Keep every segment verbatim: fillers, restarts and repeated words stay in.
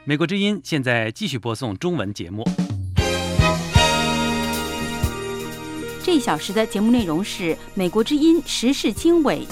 美国之音现在继续播送中文节目。 这一小时的节目内容是美国之音时事经纬。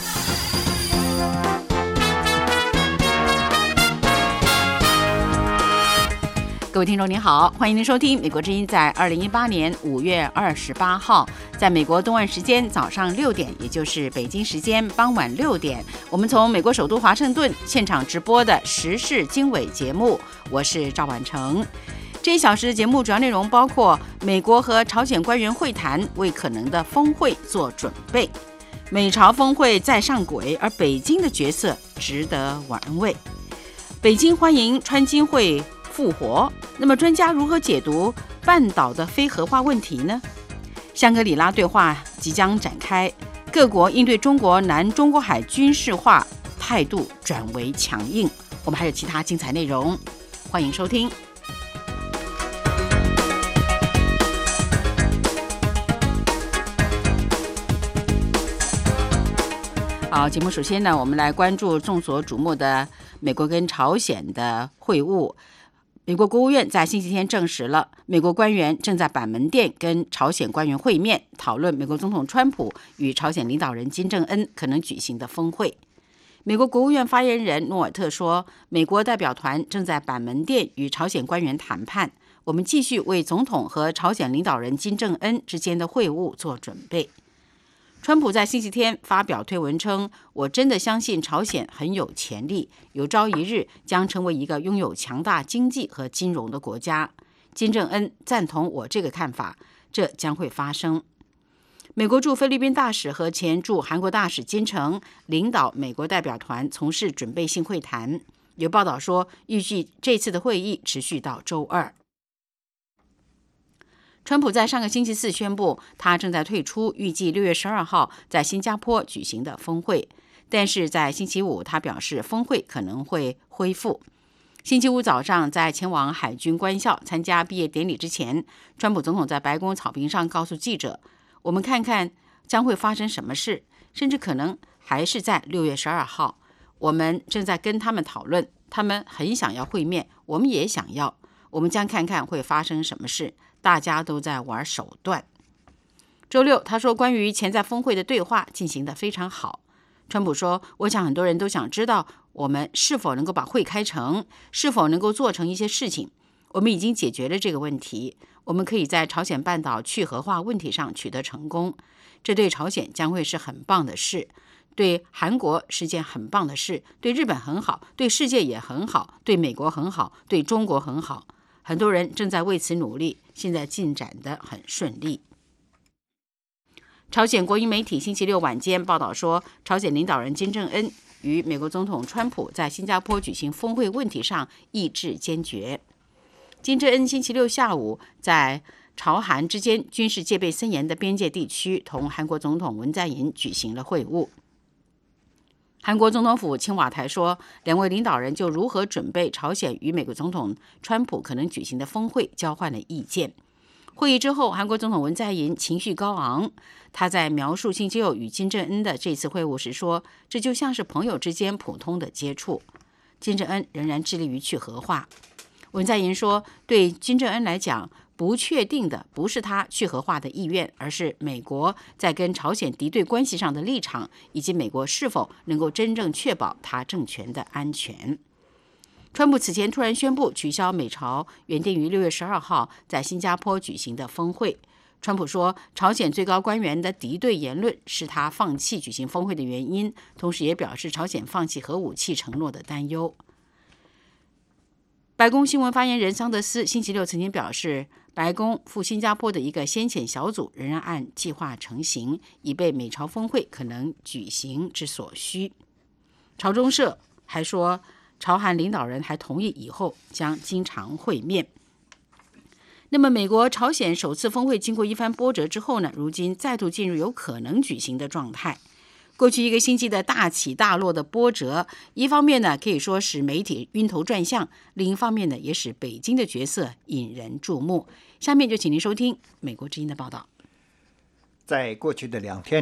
各位听众您好，欢迎您收听美国之音在二零一八年五月二十八号，在美国东岸时间早上六点，也就是北京时间傍晚六点，我们从美国首都华盛顿现场直播的时事经纬节目，我是赵婉成。这一小时的节目主要内容包括美国和朝鲜官员会谈，为可能的峰会做准备；美朝峰会再上轨，而北京的角色值得玩味；北京欢迎川金会复活，那么专家如何解读半岛的非核化问题呢？香格里拉对话即将展开，各国应对中国南中国海军事化态度转为强硬。我们还有其他精彩内容，欢迎收听。好，节目首先呢，我们来关注众所瞩目的美国跟朝鲜的会晤。美国国务院在星期天证实了，美国官员正在板门店跟朝鲜官员会面，讨论美国总统川普与朝鲜领导人金正恩可能举行的峰会。美国国务院发言人诺尔特说，美国代表团正在板门店与朝鲜官员谈判，我们继续为总统和朝鲜领导人金正恩之间的会晤做准备。川普在星期天发表推文称，我真的相信朝鲜很有潜力，有朝一日将成为一个拥有强大经济和金融的国家。金正恩赞同我这个看法，这将会发生。美国驻菲律宾大使和前驻韩国大使金城领导美国代表团从事准备性会谈，有报道说，预计这次的会议持续到周二。川普在上个星期四宣布，他正在退出预计六月十二号在新加坡举行的峰会，但是在星期五，他表示峰会可能会恢复。星期五早上，在前往海军官校参加毕业典礼之前，川普总统在白宫草坪上告诉记者，我们看看将会发生什么事，甚至可能还是在六月十二号。我们正在跟他们讨论，他们很想要会面，我们也想要，我们将看看会发生什么事。大家都在玩手段。周六，他说关于潜在峰会的对话进行得非常好。川普说，我想很多人都想知道我们是否能够把会开成，是否能够做成一些事情。我们已经解决了这个问题，我们可以在朝鲜半岛去核化问题上取得成功，这对朝鲜将会是很棒的事，对韩国是件很棒的事，对日本很好，对世界也很好，对美国很好，对中国很好。很多人正在为此努力，现在进展得很顺利。朝鲜国营媒体星期六晚间报道说，朝鲜领导人金正恩与美国总统川普在新加坡举行峰会问题上意志坚决。金正恩星期六下午在朝韩之间军事戒备森严的边界地区同韩国总统文在寅举行了会晤。韩国总统府青瓦台说，两位领导人就如何准备朝鲜与美国总统川普可能举行的峰会交换了意见。会议之后，韩国总统文在寅情绪高昂，他在描述星期六与金正恩的这次会晤时说，这就像是朋友之间普通的接触。金正恩仍然致力于去核化。文在寅说，对金正恩来讲，不确定的不是他去核化的意愿，而是美国在跟朝鲜敌对关系上的立场，以及美国是否能够真正确保他政权的安全。川普此前突然宣布取消美朝原定于六月十二号在新加坡举行的峰会。川普说，朝鲜最高官员的敌对言论是他放弃举行峰会的原因，同时也表示朝鲜放弃核武器承诺的担忧。白宫新闻发言人桑德斯星期六曾经表示，白宫赴新加坡的一个先遣小组仍然按计划成行，以备美朝峰会可能举行之所需。朝中社还说，朝韩领导人还同意以后将经常会面。那么，美国朝鲜首次峰会经过一番波折之后呢，如今再度进入有可能举行的状态。过去一个星期的大起大落的波折，一方面呢可以说使媒体晕头转向，另一方面呢也使北京的角色引人注目。下面就请您收听美国之音的报道。 在过去的两天里，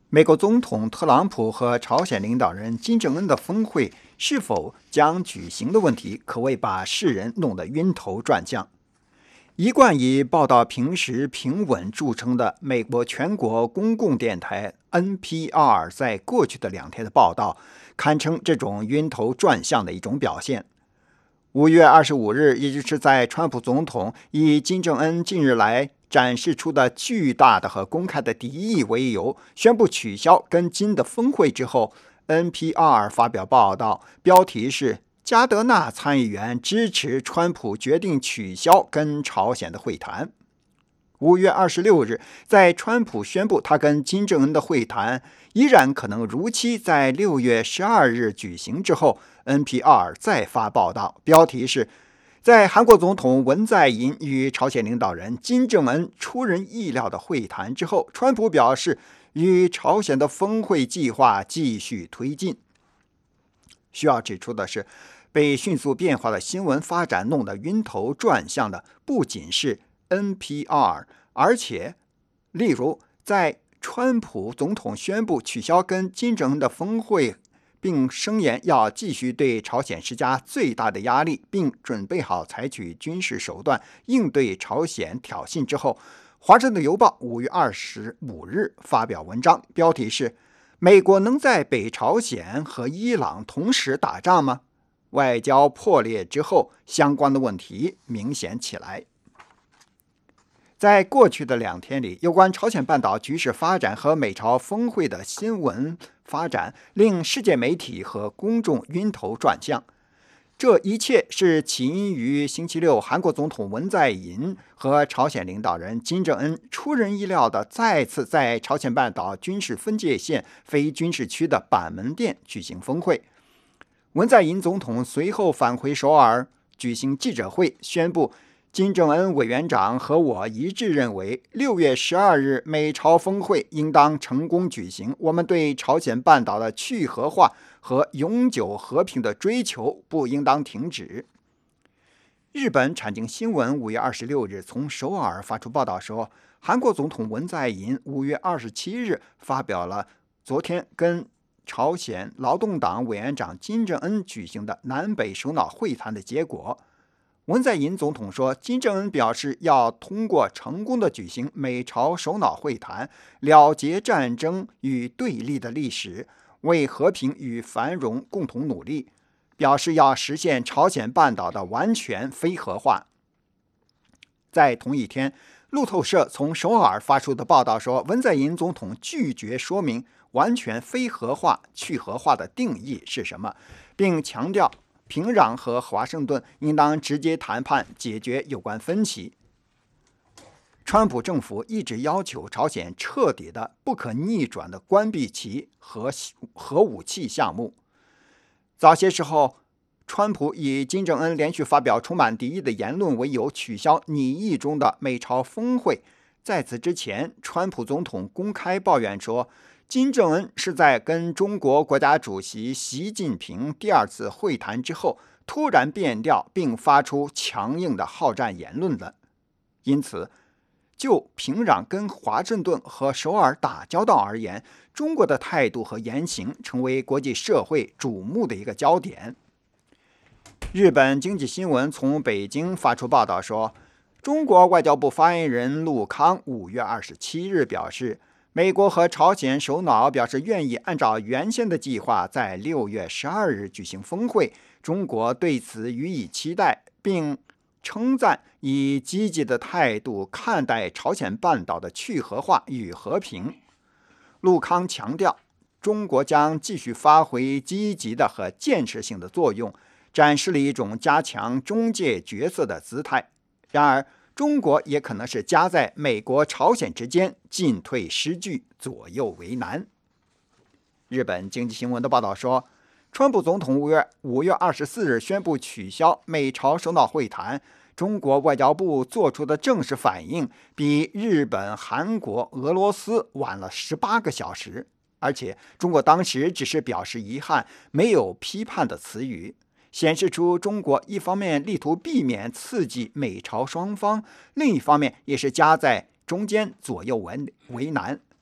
美国总统特朗普和朝鲜领导人金正恩的峰会是否将举行的问题，可谓把世人弄得晕头转向。一贯以报道平实平稳著称的美国全国公共电台 N P R 在过去的两天的报道，堪称这种晕头转向的一种表现。五月二十五日，也就是在川普总统以金正恩近日来展示出的巨大的和公开的敌意为由，宣布取消跟金的峰会之后， N P R 发表报道，标题是加德纳参议员支持川普决定取消跟朝鲜的会谈。五月二十六日，在川普宣布他跟金正恩的会谈依然可能如期在六月十二日举行之后， N P R 再发报道，标题是在韩国总统文在寅与朝鲜领导人金正恩出人意料的会谈之后，川普表示与朝鲜的峰会计划继续推进。需要指出的是，被迅速变化的新闻发展弄得晕头转向的不仅是 N P R， 而且例如在川普总统宣布取消跟金正恩的峰会，并声言要继续对朝鲜施加最大的压力，并准备好采取军事手段应对朝鲜挑衅之后，华盛顿邮报五月二十五日发表文章，标题是美国能在北朝鲜和伊朗同时打仗吗？外交破裂之后，相关的问题明显起来。在过去的两天里，有关朝鲜半岛局势发展和美朝峰会的新闻发展，令世界媒体和公众晕头转向。这一切是起因于星期六韩国总统文在寅和朝鲜领导人金正恩出人意料的再次在朝鲜半岛军事分界线非军事区的板门店举行峰会。文在寅总统随后返回首尔举行记者会，宣布金正恩委员长和我一致认为，六月十二日美朝峰会应当成功举行。我们对朝鲜半岛的去核化和永久和平的追求不应当停止。日本产经新闻五月二十六日从首尔发出报道说，韩国总统文在寅五月二十七日发表了昨天跟朝鲜劳动党委员长金正恩举行的南北首脑会谈的结果。文在寅总统说，金正恩表示要通过成功的举行美朝首脑会谈，了结战争与对立的历史，为和平与繁荣共同努力，表示要实现朝鲜半岛的完全非核化。在同一天，路透社从首尔发出的报道说，文在寅总统拒绝说明完全非核化、去核化的定义是什么，并强调平壤和华盛顿应当直接谈判解决有关分歧。川普政府一直要求朝鲜彻底的、不可逆转的关闭其核核武器项目。早些时候，川普以金正恩连续发表充满敌意的言论为由，取消拟议中的美朝峰会。在此之前，川普总统公开抱怨说，金正恩是在跟中国国家主席习近平第二次会谈之后突然变调，并发出强硬的好战言论的。因此，就平壤跟华盛顿和首尔打交道而言，中国的态度和言行成为国际社会瞩目的一个焦点。日本经济新闻从北京发出报道说，中国外交部发言人陆康五月二十七日表示，美国和朝鲜首脑表示愿意按照原先的计划在六月十二日举行峰会，中国对此予以期待，并称赞以积极的态度看待朝鲜半岛的去核化与和平。陆康强调，中国将继续发挥积极的和建设性的作用，展示了一种加强中介角色的姿态。然而，中国也可能是夹在美国、朝鲜之间，进退失据，左右为难。日本经济新闻的报道说，川普总统五月五月二十四日宣布取消美朝首脑会谈，中国外交部做出的正式反应比日本、韩国、俄罗斯晚了十八个小时，而且中国当时只是表示遗憾，没有批判的词语，显示出中国一方面力图避免刺激美朝双方，另一方面也是夹在中间，左右为为难。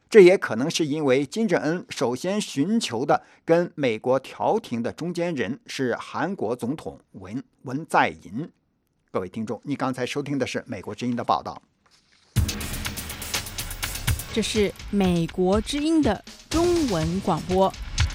这也可能是因为金正恩首先寻求的跟美国调停的中间人是韩国总统文文在寅。各位听众，你刚才收听的是美国之音的报道。 这是美国之音的中文广播。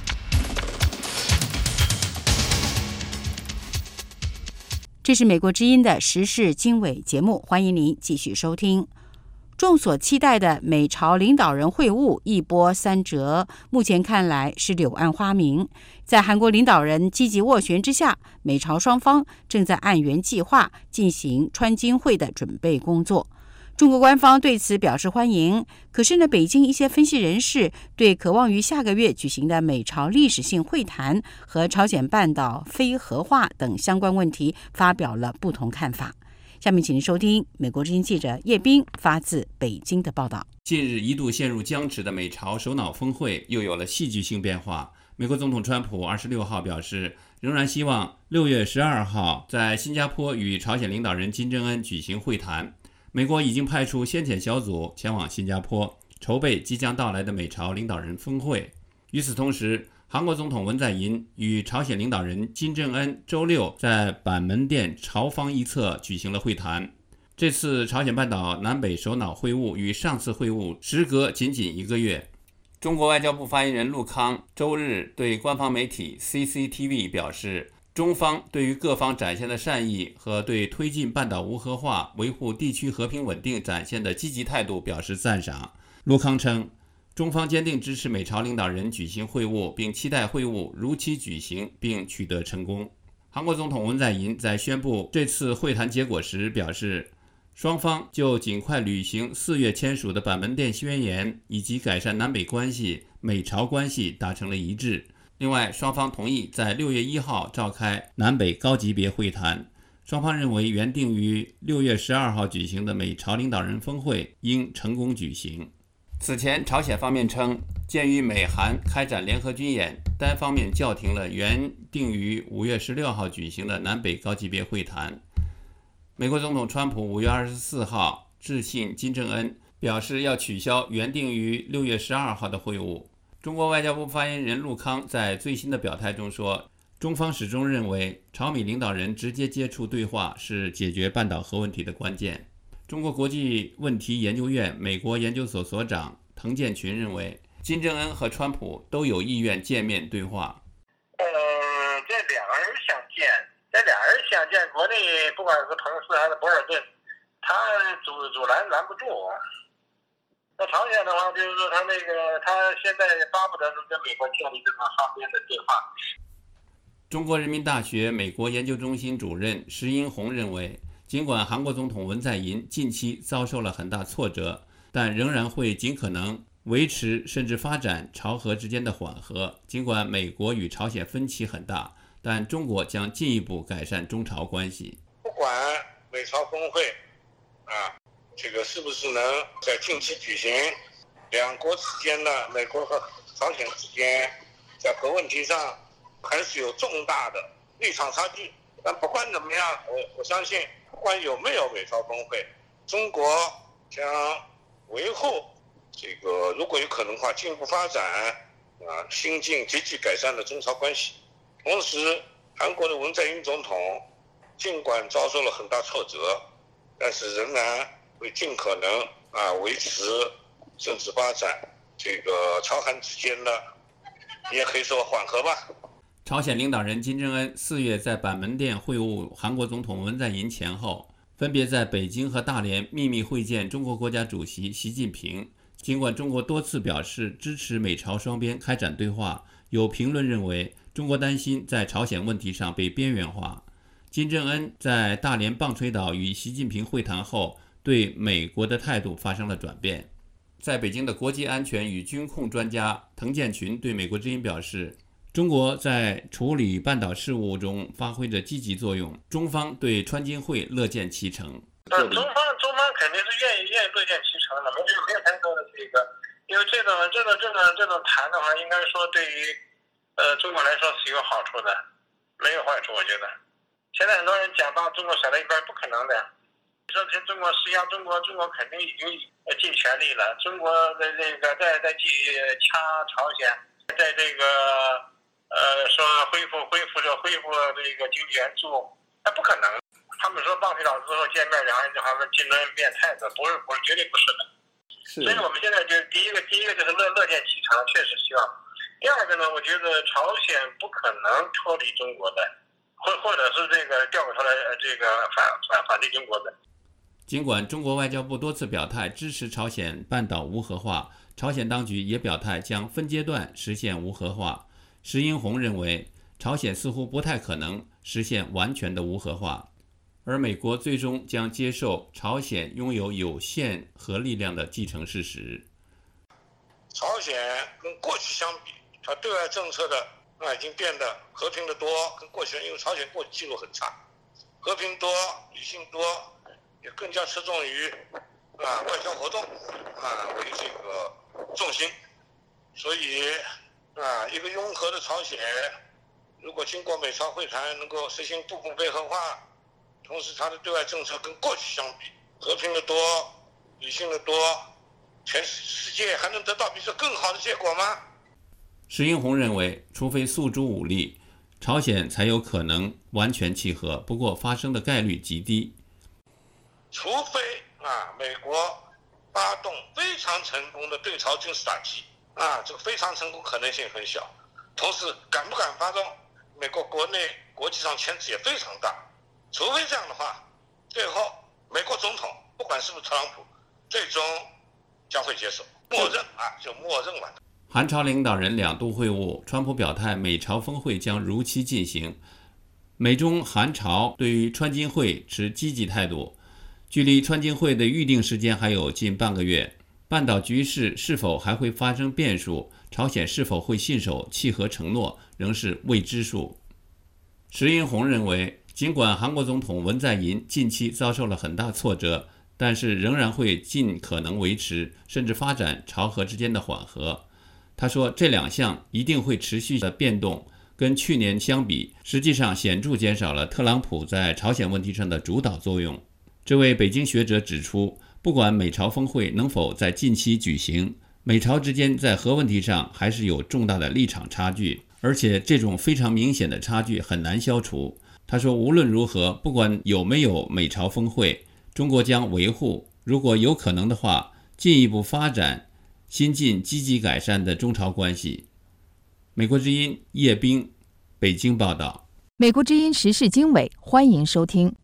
这是美国之音的时事经纬节目，欢迎您继续收听。众所期待的美朝领导人会晤一波三折，目前看来是柳暗花明。在韩国领导人积极斡旋之下，美朝双方正在按原计划进行川金会的准备工作。中国官方对此表示欢迎，可是呢，北京一些分析人士对渴望于下个月举行的美朝历史性会谈和朝鲜半岛非核化等相关问题发表了不同看法。下面请您收听美国之音记者叶斌发自北京的报道。 近日一度陷入僵持的美朝首脑峰会又有了戏剧性变化。美国总统川普二十六号表示，仍然希望六月十二号在新加坡与朝鲜领导人金正恩举行会谈。美国已经派出先遣小组前往新加坡，筹备即将到来的美朝领导人峰会。与此同时，韩国总统文在寅与朝鲜领导人金正恩周六在板门店朝方一侧举行了会谈。这次朝鲜半岛南北首脑会晤与上次会晤时隔仅仅一个月。中国外交部发言人陆康周日对官方媒体 C C T V 表示，中方对于各方展现的善意和对推进半岛无核化、维护地区和平稳定展现的积极态度表示赞赏。陆康称，中方坚定支持美朝领导人举行会晤，并期待会晤如期举行并取得成功。韩国总统文在寅在宣布这次会谈结果时表示，双方就尽快履行四月签署的板门店宣言以及改善南北关系、美朝关系达成了一致。另外，双方同意在六月一号召开南北高级别会谈。双方认为原定于六月十二号举行的美朝领导人峰会应成功举行。此前，朝鲜方面称，鉴于美韩开展联合军演，单方面叫停了原定于五月十六号举行的南北高级别会谈。美国总统川普五月二十四号致信金正恩，表示要取消原定于六月十二号的会晤。中国外交部发言人陆康在最新的表态中说，中方始终认为朝美领导人直接接触对话是解决半岛核问题的关键。中国国际问题研究院美国研究所所长滕建群认为，金正恩和川普都有意愿见面对话。 呃，这两个人相见，这俩人相见，国内不管是彭斯还是博尔顿，他阻阻拦拦不住啊。那朝鲜的话，就是说他那个他现在巴不得能跟美国建立这种双边的对话。 中国人民大学美国研究中心主任石英红认为，尽管韩国总统文在寅近期遭受了很大挫折，但仍然会尽可能维持甚至发展朝核之间的缓和。尽管美国与朝鲜分歧很大，但中国将进一步改善中朝关系。 不管美朝峰会啊，这个是不是能在近期举行？两国之间呢，美国和朝鲜之间在核问题上还是有重大的立场差距。但不管怎么样，我我相信，不管有没有美朝峰会，中国将维护这个如果有可能的话，进一步发展啊新进积极改善的中朝关系。同时，韩国的文在寅总统尽管遭受了很大挫折，但是仍然会尽可能啊维持甚至发展这个朝韩之间的，也可以说缓和吧。 朝鲜领导人金正恩四月在板门店会晤韩国总统文在寅前后，分别在北京和大连秘密会见中国国家主席习近平。尽管中国多次表示支持美朝双边开展对话，有评论认为中国担心在朝鲜问题上被边缘化。金正恩在大连棒槌岛与习近平会谈后，对美国的态度发生了转变。在北京的国际安全与军控专家滕建群对美国之音表示，中国在处理半岛事务中发挥着积极作用，中方对川金会乐见其成。 中方中方肯定是愿意愿意乐见其成的，没有没有太多的这个，因为这种这种这种这种谈的话，应该说对于呃中国来说是有好处的，没有坏处。我觉得现在很多人讲到中国甩到一边，不可能的， 说中国实际上中国中国肯定已经尽全力了，中国的这个在在继续掐朝鲜，在这个呃说恢复恢复着恢复这个经济援助，那不可能。他们说棒槌岛之后见面，两人就好像金轮变太子，不是不是，绝对不是的。 是。 所以我们现在就第一个第一个就是乐乐见其成，确实希望。第二个呢，我觉得朝鲜不可能脱离中国的，或或者是这个掉过头来这个反反反对中国的。 尽管中国外交部多次表态支持朝鲜半岛无核化，朝鲜当局也表态将分阶段实现无核化。石英红认为，朝鲜似乎不太可能实现完全的无核化。而美国最终将接受朝鲜拥有有限核力量的既成事实。 朝鲜跟过去相比，它对外政策的啊已经变得和平的多，跟过去因为朝鲜过去记录很差，和平多、理性多，也更加侧重于啊外交活动啊为这个重心。所以啊一个拥核的朝鲜，如果经过美朝会谈能够实行部分非核化。同时，它的对外政策跟过去相比，和平的多，理性的多，全世界还能得到比这更好的结果吗？ 石英红认为，除非诉诸武力，朝鲜才有可能完全契合，不过发生的概率极低。 除非啊，美国发动非常成功的对朝军事打击啊，这个非常成功可能性很小。同时，敢不敢发动，美国国内国际上牵制也非常大。除非这样的话，最后美国总统不管是不是特朗普，最终将会接受，默认啊，就默认完。 韩朝领导人两度会晤，川普表态美朝峰会将如期进行。美中韩朝对于川金会持积极态度。距离川金会的预定时间还有近半个月，半岛局势是否还会发生变数，朝鲜是否会信守契合承诺，仍是未知数。石英红认为，尽管韩国总统文在寅近期遭受了很大挫折，但是仍然会尽可能维持甚至发展朝核之间的缓和。他说，这两项一定会持续的变动，跟去年相比，实际上显著减少了特朗普在朝鲜问题上的主导作用。这位北京学者指出，不管美朝峰会能否在近期举行，美朝之间在核问题上还是有重大的立场差距，而且这种非常明显的差距很难消除。他说，无论如何，不管有没有美朝峰会，中国将维护，如果有可能的话，进一步发展新近积极改善的中朝关系。美国之音叶冰，北京报道。 美国之音时事经纬，欢迎收听。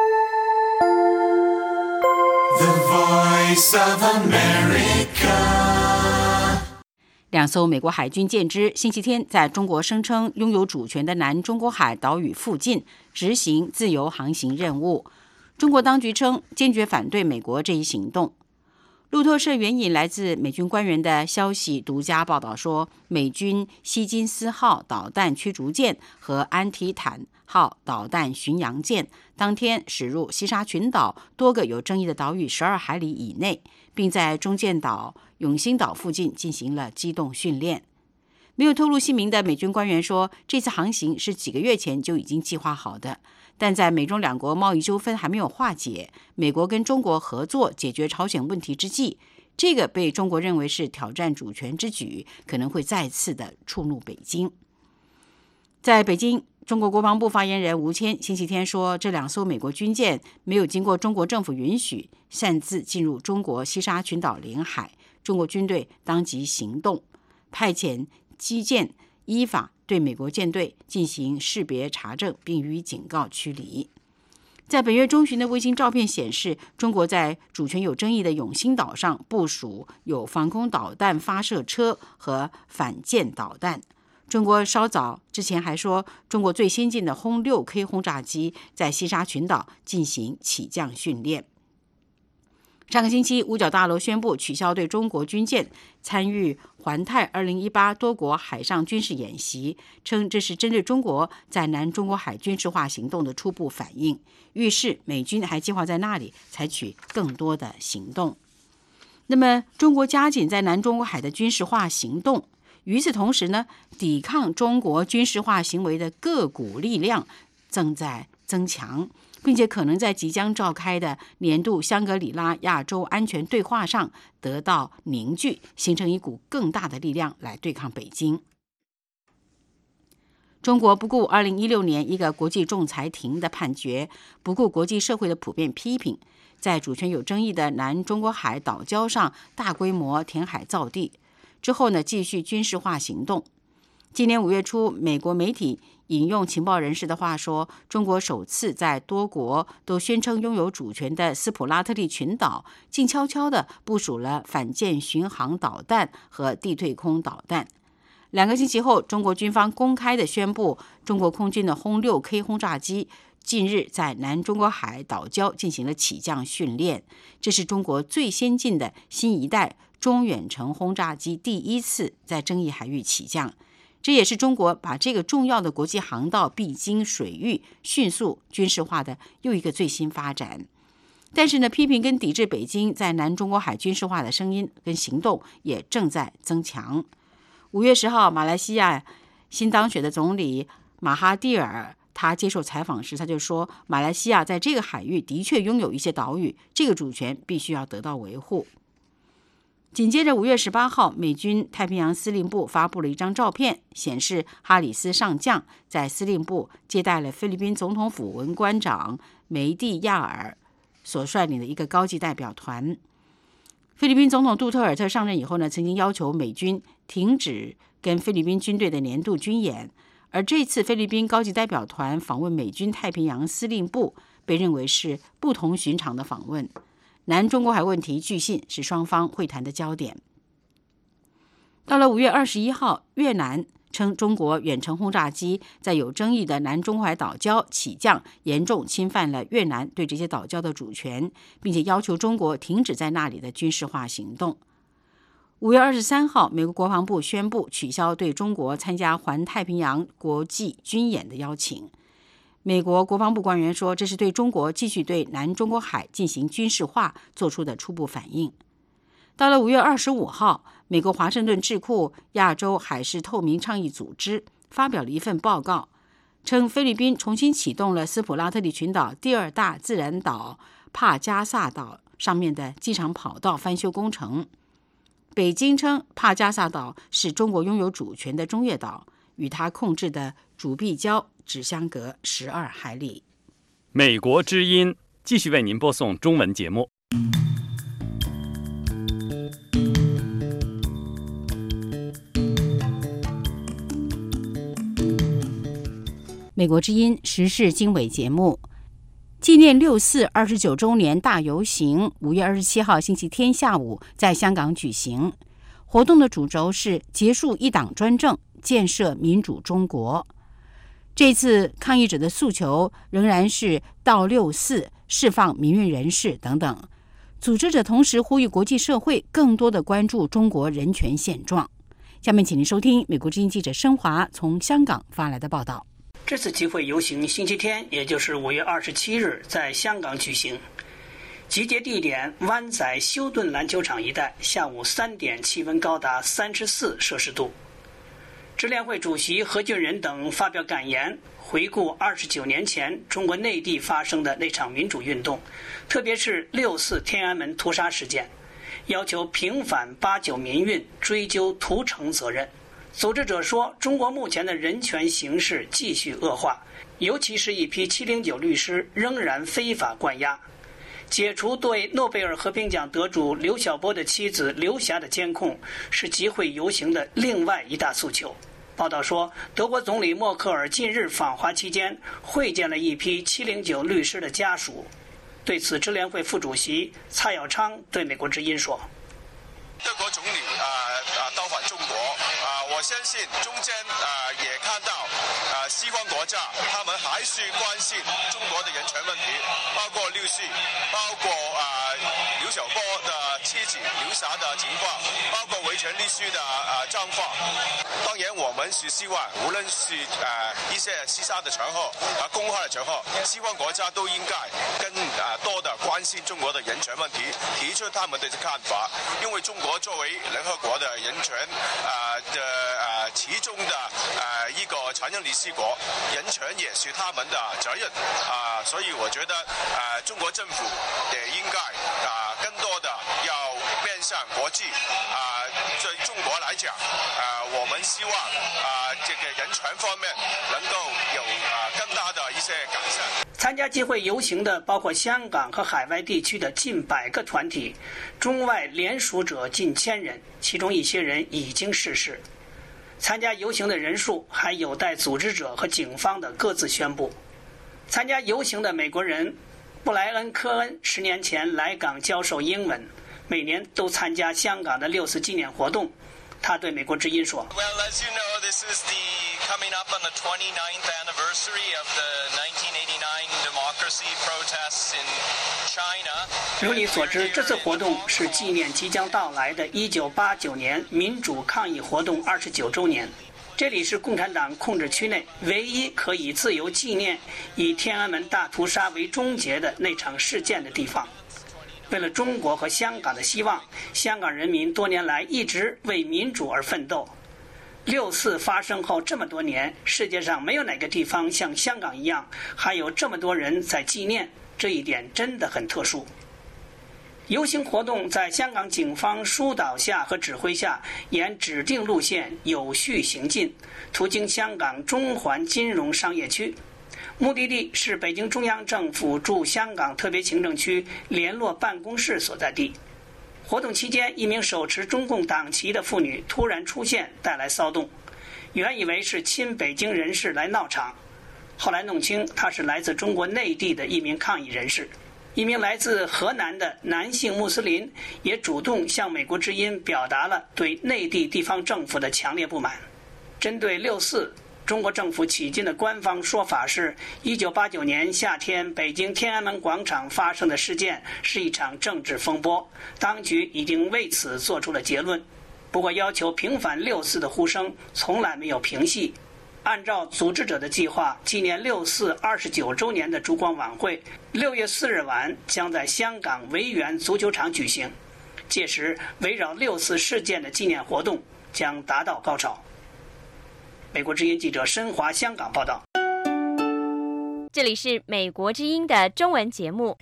The Voice of America。 两艘美国海军舰只星期天在中国声称拥有主权的南中国海岛屿附近执行自由航行任务。中国当局称坚决反对美国这一行动。路透社援引来自美军官员的消息独家报道说，美军希金斯号导弹驱逐舰和安提坦号导弹巡洋舰当天驶入西沙群岛多个有争议的岛屿十二海里以内，并在中间岛、永兴岛附近进行了机动训练。没有透露姓名的美军官员说，这次航行是几个月前就已经计划好的，但在美中两国贸易纠纷还没有化解，美国跟中国合作解决朝鲜问题之际，这个被中国认为是挑战主权之举，可能会再次的触怒北京。在北京，中国国防部发言人吴谦星期天说，这两艘美国军舰没有经过中国政府允许，擅自进入中国西沙群岛领海，中国军队当即行动，派遣机舰依法对美国舰队进行识别查证，并予以警告驱离。在本月中旬的卫星照片显示，中国在主权有争议的永兴岛上部署有防空导弹发射车和反舰导弹。中国稍早之前还说，中国最先进的轰 六 K 轰炸机在西沙群岛进行起降训练。上个星期，五角大楼宣布取消对中国军舰参与环太二零一八多国海上军事演习，称这是针对中国在南中国海军事化行动的初步反应，预示美军还计划在那里采取更多的行动。那么，中国加紧在南中国海的军事化行动，与此同时呢，抵抗中国军事化行为的各股力量正在增强。 并且可能在即将召开的年度香格里拉亚洲安全对话上得到凝聚，形成一股更大的力量来对抗北京。中国不顾二零一六年一个国际仲裁庭的判决，不顾国际社会的普遍批评，在主权有争议的南中国海岛礁上大规模填海造地之后呢，继续军事化行动。今年五月初，美国媒体引用情报人士的话说，中国首次在多国都宣称拥有主权的斯普拉特利群岛，静悄悄地部署了反舰巡航导弹和地对空导弹。两个星期后，中国军方公开地宣布，中国空军的轰 六 K 轰炸机近日在南中国海岛礁进行了起降训练，这是中国最先进的新一代中远程轰炸机第一次在争议海域起降。这也是中国把这个重要的国际航道必经水域迅速军事化的又一个最新发展。但是呢，批评跟抵制北京在南中国海军事化的声音跟行动也正在增强。五月十号，马来西亚新当选的总理马哈蒂尔，他接受采访时他就说，马来西亚在这个海域的确拥有一些岛屿，这个主权必须要得到维护。紧接着五月十八号，美军太平洋司令部发布了一张照片，显示哈里斯上将在司令部接待了菲律宾总统府文官长梅蒂亚尔所率领的一个高级代表团。菲律宾总统杜特尔特上任以后呢，曾经要求美军停止跟菲律宾军队的年度军演，而这次菲律宾高级代表团访问美军太平洋司令部，被认为是不同寻常的访问。南中国海问题据信是双方会谈的焦点。到了五月二十一号，越南称中国远程轰炸机在有争议的南中国海岛礁起降，严重侵犯了越南对这些岛礁的主权，并且要求中国停止在那里的军事化行动。五月二十三号，美国国防部宣布取消对中国参加环太平洋国际军演的邀请。美国国防部官员说，这是对中国继续对南中国海进行军事化做出的初步反应。到了五月二十五号，美国华盛顿智库亚洲海事透明倡议组织发表了一份报告，称菲律宾重新启动了斯普拉特利群岛第二大自然岛帕加萨岛上面的机场跑道翻修工程。北京称帕加萨岛是中国拥有主权的中越岛，与它控制的主碧礁只相隔十二海里。 美国之音继续为您播送中文节目。 美国之音时事经纬节目，纪念六四二十九周年大游行，五月二十七号星期天下午在香港举行。活动的主轴是结束一党专政，建设民主中国。这次抗议者的诉求仍然是到六四、释放民运人士等等。组织者同时呼吁国际社会更多的关注中国人权现状。下面请您收听美国之音记者申华从香港发来的报道。 这次集会游行星期天，也就是五月二十七日，在香港举行。集结地点湾仔休顿篮球场一带，下午三点，气温高达三十四摄氏度。支联会主席何俊仁等发表感言，回顾二十九年前中国内地发生的那场民主运动，特别是六四天安门屠杀事件，要求平反八九民运，追究屠城责任。组织者说，中国目前的人权形势继续恶化，尤其是一批七零九律师仍然非法关押。解除对诺贝尔和平奖得主刘晓波的妻子刘霞的监控，是集会游行的另外一大诉求。报道说，德国总理默克尔近日访华期间会见了一批七零九律师的家属。对此，支联会副主席蔡耀昌对美国之音说： 德国总理啊啊到访中国啊，我相信中间啊也看到啊西方国家他们还是关心中国的人权问题，包括六四，包括啊刘晓波的妻子刘霞的情况，包括维权律师的啊状况。当然，我们是希望无论是啊一些私下的场合啊公开的场合，西方国家都应该更啊多的关心中国的人权问题，提出他们的看法，因为中国作为联合国的人权啊的啊其中的呃一个常任理事国，人权也是他们的责任啊、呃，所以我觉得呃中国政府也应该啊、呃、更多的要面向国际啊、呃，对中国来讲啊、呃，我们希望啊、呃、这个人权方面能够有啊、呃、更大的一些改善。 参加集会游行的包括香港和海外地区的近百个团体，中外联署者近千人，其中一些人已经逝世。参加游行的人数还有待组织者和警方的各自宣布。参加游行的美国人布莱恩·科恩十年前来港教授英文，每年都参加香港的六四纪念活动。他对美国之音说 Well, as you know, this is the coming up on the twenty-ninth anniversary of the nineteen eighty-nine democracy protests in China. 如你所知，这次活动是纪念即将到来的一九八九年民主抗议活动二十九周年。这里是共产党控制区内唯一可以自由纪念以天安门大屠杀为终结的那场事件的地方。为了中国和香港的希望，香港人民多年来一直为民主而奋斗。六四发生后这么多年，世界上没有哪个地方像香港一样还有这么多人在纪念，这一点真的很特殊。游行活动在香港警方疏导下和指挥下，沿指定路线有序行进，途经香港中环金融商业区，目的地是北京中央政府驻香港特别行政区联络办公室所在地。活动期间，一名手持中共党旗的妇女突然出现，带来骚动。原以为是亲北京人士来闹场，后来弄清她是来自中国内地的一名抗议人士。一名来自河南的男性穆斯林也主动向美国之音表达了对内地地方政府的强烈不满。针对六四，中国政府迄今的官方说法是，一九八九年夏天北京天安门广场发生的事件是一场政治风波，当局已经为此做出了结论。不过，要求平反六四的呼声从来没有平息。按照组织者的计划，纪念六四二十九周年的烛光晚会，六月四日晚将在香港维园足球场举行。届时，围绕六四事件的纪念活动将达到高潮。美国之音记者申华香港报道。 这里是美国之音的中文节目。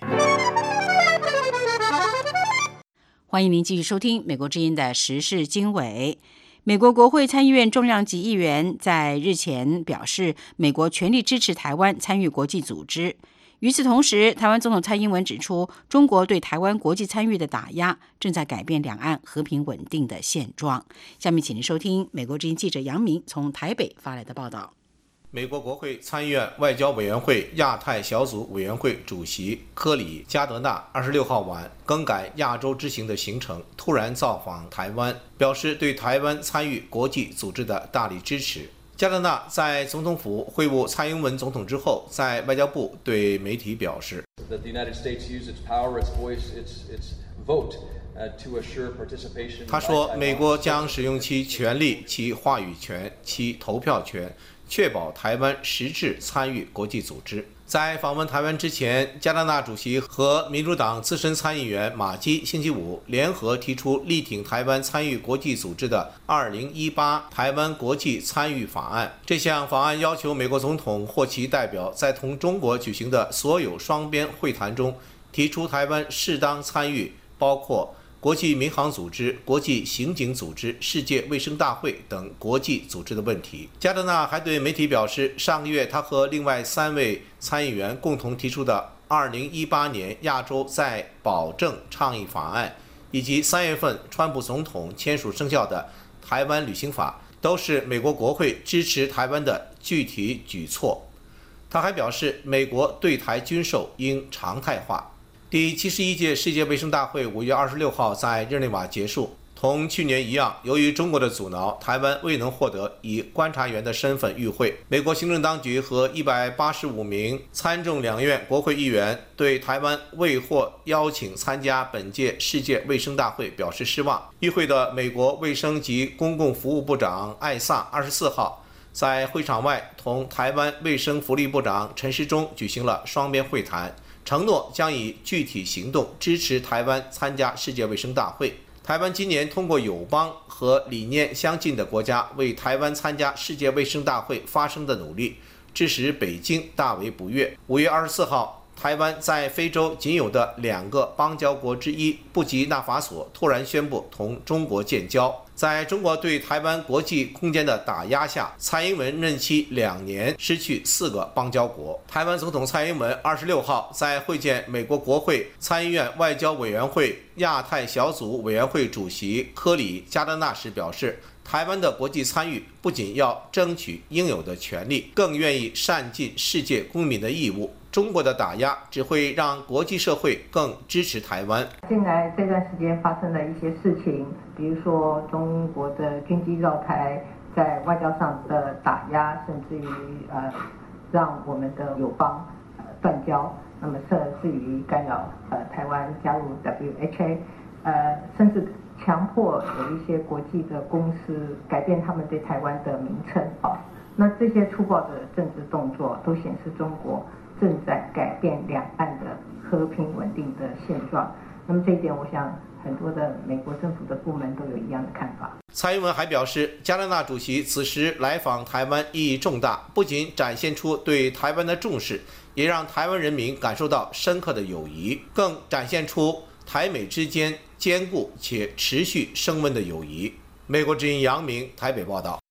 欢迎您继续收听美国之音的时事经纬。美国国会参议院重量级议员在日前表示，美国全力支持台湾参与国际组织。与此同时，台湾总统蔡英文指出，中国对台湾国际参与的打压正在改变两岸和平稳定的现状。下面请您收听美国之音记者杨明从台北发来的报道。 美国国会参议院外交委员会亚太小组委员会主席科里加德纳二十六号晚更改亚洲之行的行程，突然造访台湾，表示对台湾参与国际组织的大力支持。加德纳在总统府会晤蔡英文总统之后，在外交部对媒体表示，他说，美国将使用其权力、其话语权、其投票权，确保台湾实质参与国际组织。在访问台湾之前，加拿大主席和民主党资深参议员马基星期五联合提出力挺台湾参与国际组织的二零一八台湾国际参与法案。这项法案要求美国总统或其代表在同中国举行的所有双边会谈中提出台湾适当参与，包括国际民航组织、国际刑警组织、世界卫生大会等国际组织的问题。加德纳还对媒体表示，上个月他和另外三位参议员共同提出的二零一八年亚洲再保证倡议法案，以及三月份川普总统签署生效的台湾旅行法，都是美国国会支持台湾的具体举措。他还表示，美国对台军售应常态化。第七十一届世界卫生大会五月二十六号在日内瓦结束。同去年一样，由于中国的阻挠，台湾未能获得以观察员的身份与会。美国行政当局和一百八十五名参众两院国会议员对台湾未获邀请参加本届世界卫生大会表示失望。与会的美国卫生及公共服务部长艾萨二十四号在会场外同台湾卫生福利部长陈时中举行了双边会谈，承诺将以具体行动支持台湾参加世界卫生大会。 台湾今年通过友邦和理念相近的国家为台湾参加世界卫生大会发声的努力，致使北京大为不悦。五月二十四号，台湾在非洲仅有的两个邦交国之一布吉纳法索突然宣布同中国建交。在中国对台湾国际空间的打压下，蔡英文任期两年，失去四个邦交国。台湾总统蔡英文二十六号在会见美国国会参议院外交委员会亚太小组委员会主席科里加德纳时表示，台湾的国际参与不仅要争取应有的权利，更愿意善尽世界公民的义务。中国的打压只会让国际社会更支持台湾。 近来这段时间发生的一些事情，比如说中国的军机绕台，在外交上的打压，甚至于呃让我们的友邦呃断交，那么甚至于干扰呃台湾加入 W H A， 呃甚至强迫有一些国际的公司改变他们对台湾的名称啊。那这些粗暴的政治动作都显示中国正在改变两岸的和平稳定的现状。那么这一点，我想很多的美国政府的部门都有一样的看法。 蔡英文还表示，加拿大主席此时来访台湾意义重大，不仅展现出对台湾的重视，也让台湾人民感受到深刻的友谊，更展现出台美之间坚固且持续升温的友谊。美国之音杨明台北报道。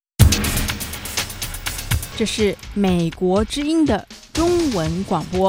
这是美国之音的中文广播。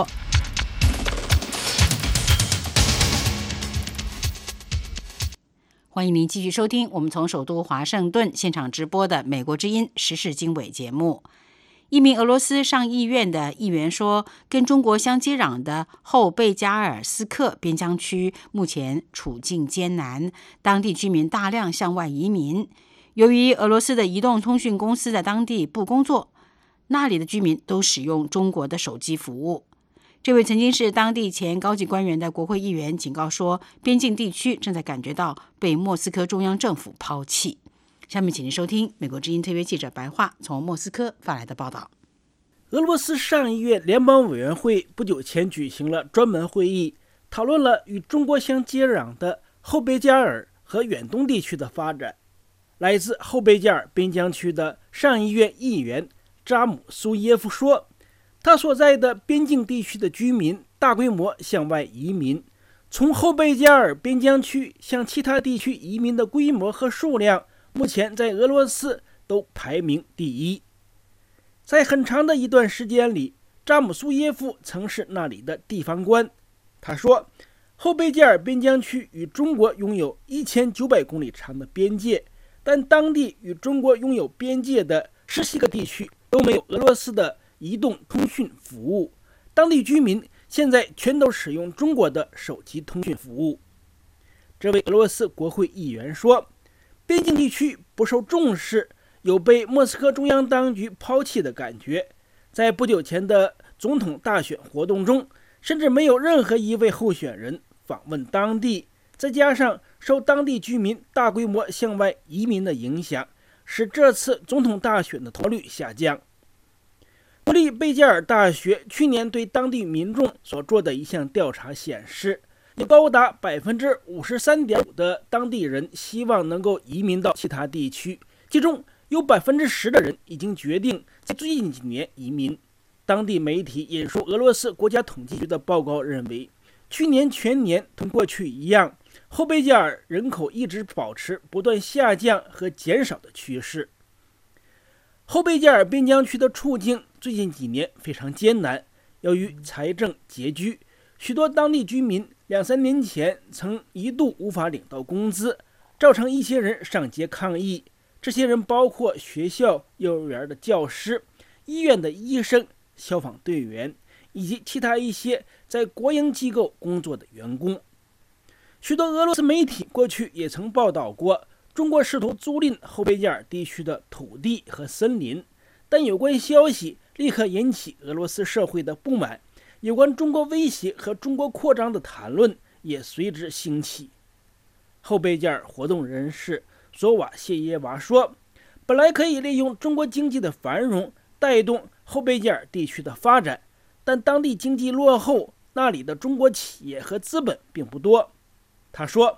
欢迎您继续收听我们从首都华盛顿现场直播的美国之音时事经纬节目。一名俄罗斯上议院的议员说，跟中国相接壤的后贝加尔斯克边疆区目前处境艰难，当地居民大量向外移民。由于俄罗斯的移动通讯公司在当地不工作，那里的居民都使用中国的手机服务。这位曾经是当地前高级官员的国会议员警告说，边境地区正在感觉到被莫斯科中央政府抛弃。下面请您收听美国之音特约记者白桦从莫斯科发来的报道。 俄罗斯上议院联邦委员会不久前举行了专门会议，讨论了与中国相接壤的后贝加尔和远东地区的发展。来自后贝加尔边疆区的上议院议员扎姆苏耶夫说，他所在的边境地区的居民大规模向外移民，从后贝加尔边疆区向其他地区移民的规模和数量，目前在俄罗斯都排名第一。在很长的一段时间里，扎姆苏耶夫曾是那里的地方官。他说，后贝加尔边疆区与中国拥有一千九百公里长的边界，但当地与中国拥有边界的十七个地区都没有俄罗斯的移动通讯服务，当地居民现在全都使用中国的手机通讯服务。这位俄罗斯国会议员说，边境地区不受重视，有被莫斯科中央当局抛弃的感觉。在不久前的总统大选活动中，甚至没有任何一位候选人访问当地，再加上受当地居民大规模向外移民的影响，使这次总统大选的投票率下降。国立贝加尔大学去年对当地民众所做的一项调查显示，有高达 百分之五十三点五 的当地人希望能够移民到其他地区，其中有 百分之十 的人已经决定在最近几年移民。当地媒体引述俄罗斯国家统计局的报告认为，去年全年同过去一样，后贝加尔人口一直保持不断下降和减少的趋势。后贝加尔边疆区的处境最近几年非常艰难，由于财政拮据，许多当地居民两三年前曾一度无法领到工资，造成一些人上街抗议。这些人包括学校、幼儿园的教师、医院的医生、消防队员以及其他一些在国营机构工作的员工。许多俄罗斯媒体过去也曾报道过，中国试图租赁后贝加尔地区的土地和森林，但有关消息立刻引起俄罗斯社会的不满，有关中国威胁和中国扩张的谈论也随之兴起。后贝加尔活动人士索瓦谢耶娃说，本来可以利用中国经济的繁荣带动后贝加尔地区的发展，但当地经济落后，那里的中国企业和资本并不多。他说，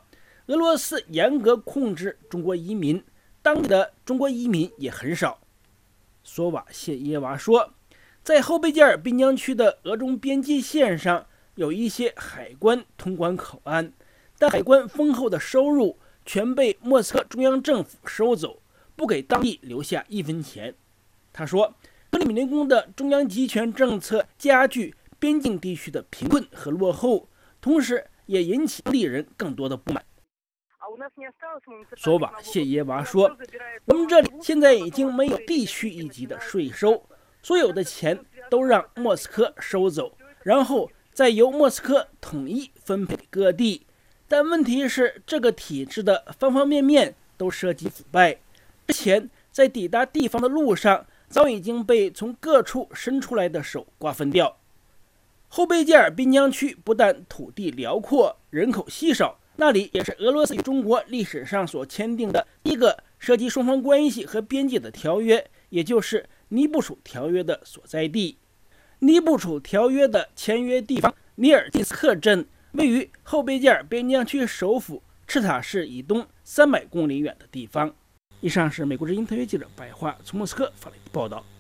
俄罗斯严格控制中国移民，当地的中国移民也很少。索瓦谢耶娃说，在后贝加尔滨江区的俄中边界线上有一些海关通关口岸，但海关丰厚的收入全被莫斯科中央政府收走，不给当地留下一分钱。他说，克里姆林宫的中央集权政策加剧边境地区的贫困和落后，同时也引起当地人更多的不满。索瓦谢耶娃说，我们这里现在已经没有地区一级的税收，所有的钱都让莫斯科收走，然后再由莫斯科统一分配各地。但问题是，这个体制的方方面面都涉及腐败，之前在抵达地方的路上早已经被从各处伸出来的手瓜分掉。后贝加尔滨江区不但土地辽阔，人口稀少，那里也是俄罗斯与中国历史上所签订的一个涉及双方关系和边界的条约，也就是尼布楚条约的所在地。尼布楚条约的签约地方尼尔金斯克镇位于后贝加尔边疆区首府赤塔市以东三百公里远的地方。以上是美国之音特约记者白桦从莫斯科发来的报道。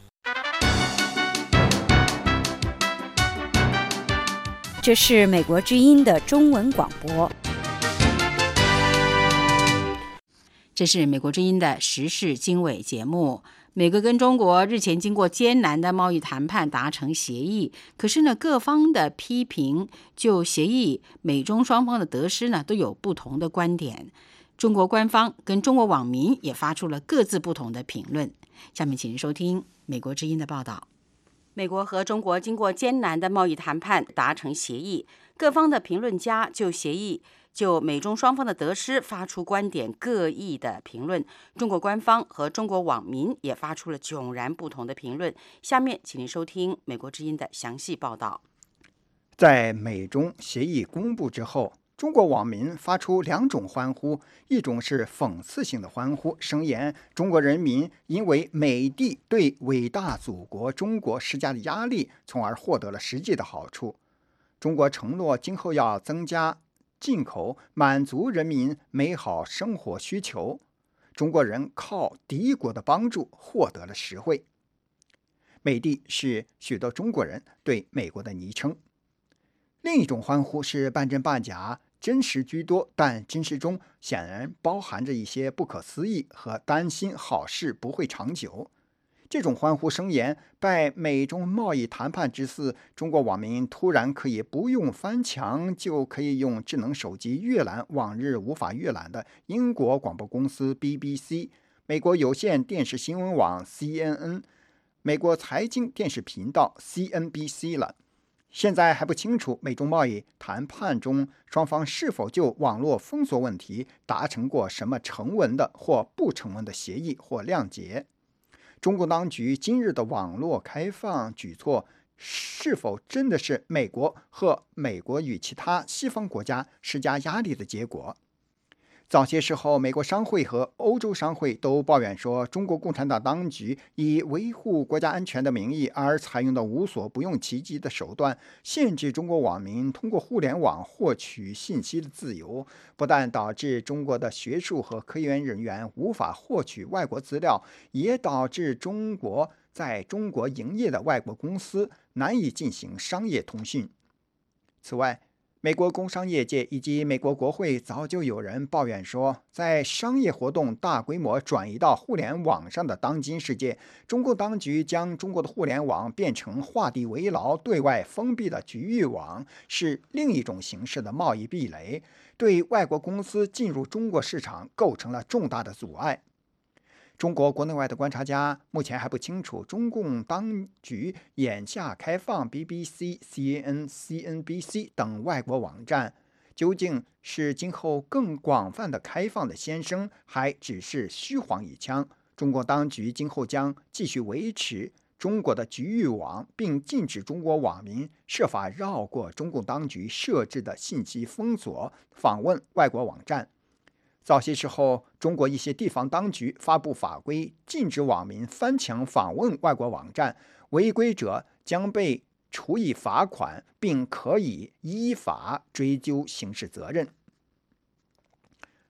这是美国之音的中文广播。 这是美国之音的时事经纬节目。美国跟中国日前经过艰难的贸易谈判达成协议，可是呢，各方的批评就协议美中双方的得失呢都有不同的观点。中国官方跟中国网民也发出了各自不同的评论。下面请您收听美国之音的报道。美国和中国经过艰难的贸易谈判达成协议，各方的评论家就协议就美中双方的得失发出观点各异的评论。中国官方和中国网民也发出了迥然不同的评论。下面请您收听美国之音的详细报道。 在美中协议公布之后，中国网民发出两种欢呼，一种是讽刺性的欢呼，声言中国人民因为美帝对伟大祖国中国施加的压力，从而获得了实际的好处。中国承诺今后要增加进口，满足人民美好生活需求。中国人靠敌国的帮助获得了实惠。美帝是许多中国人对美国的昵称。另一种欢呼是半真半假，真实居多，但真实中显然包含着一些不可思议和担心好事不会长久。这种欢呼声言，拜美中贸易谈判之赐，中国网民突然可以不用翻墙就可以用智能手机阅览往日无法阅览的英国广播公司 B B C、 美国有线电视新闻网 C N N、 美国财经电视频道 C N B C 了。现在还不清楚美中贸易谈判中双方是否就网络封锁问题达成过什么成文的或不成文的协议或谅解。中国当局今日的网络开放举措是否真的是美国和美国与其他西方国家施加压力的结果？早些时候，美国商会和欧洲商会都抱怨说，中国共产党当局以维护国家安全的名义而采用的无所不用其极的手段，限制中国网民通过互联网获取信息的自由，不但导致中国的学术和科研人员无法获取外国资料，也导致中国在中国营业的外国公司难以进行商业通讯。此外，美国工商业界以及美国国会早就有人抱怨说，在商业活动大规模转移到互联网上的当今世界，中国当局将中国的互联网变成画地为牢、对外封闭的局域网，是另一种形式的贸易壁垒，对外国公司进入中国市场构成了重大的阻碍。中国国内外的观察家目前还不清楚，中共当局眼下开放 B B C、C N N、C N B C 等外国网站，究竟是今后更广泛的开放的先声，还只是虚晃一枪？中国当局今后将继续维持中国的局域网，并禁止中国网民设法绕过中共当局设置的信息封锁，访问外国网站。早些时候，中国一些地方当局发布法规，禁止网民翻墙访问外国网站，违规者将被处以罚款，并可以依法追究刑事责任。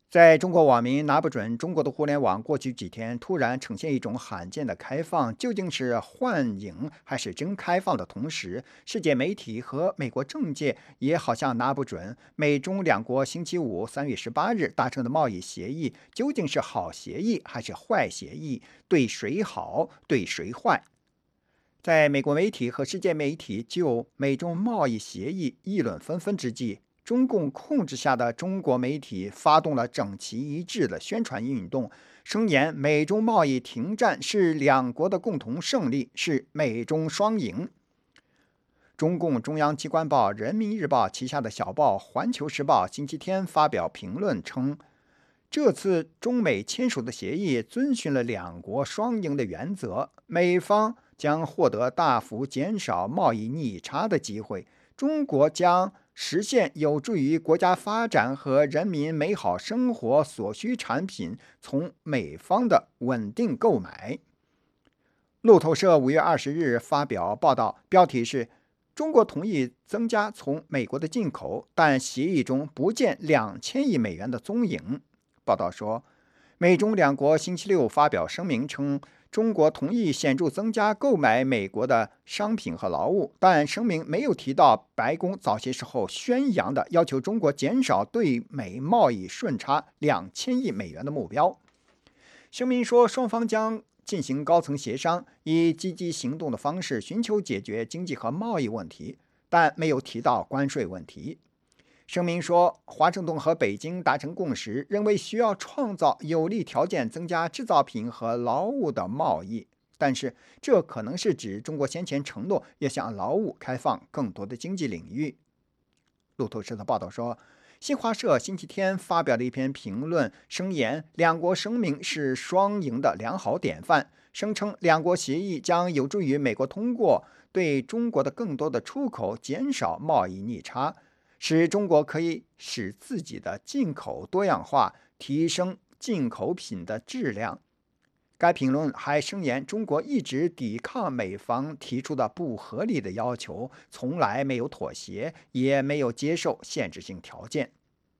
在中国网民拿不准中国的互联网过去几天突然呈现一种罕见的开放，究竟是幻影还是真开放的同时，世界媒体和美国政界也好像拿不准美中两国星期五三月十八日达成的贸易协议究竟是好协议还是坏协议，对谁好对谁坏。在美国媒体和世界媒体就美中贸易协议议论纷纷之际，中共控制下的中国媒体发动了整齐一致的宣传运动，声言美中贸易停战是两国的共同胜利，是美中双赢。中共中央机关报《人民日报》旗下的小报《环球时报》星期天发表评论称，这次中美签署的协议遵循了两国双赢的原则，美方将获得大幅减少贸易逆差的机会，中国将实现有助于国家发展和人民美好生活所需产品从美方的稳定购买。路透社五月二十日发表报道，标题是中国同意增加从美国的进口，但协议中不见两千亿美元的踪影。报道说，美中两国星期六发表声明称，中国同意显著增加购买美国的商品和劳务，但声明没有提到白宫早些时候宣扬的要求中国减少对美贸易顺差两千亿美元的目标。声明说，双方将进行高层协商，以积极行动的方式寻求解决经济和贸易问题，但没有提到关税问题。声明说，华盛顿和北京达成共识，认为需要创造有利条件增加制造品和劳务的贸易，但是这可能是指中国先前承诺要向劳务开放更多的经济领域。路透社的报道说，新华社星期天发表了一篇评论，声言两国声明是双赢的良好典范，声称两国协议将有助于美国通过对中国的更多的出口减少贸易逆差，使中国可以使自己的进口多样化，提升进口品的质量。该评论还声言，中国一直抵抗美方提出的不合理的要求，从来没有妥协，也没有接受限制性条件。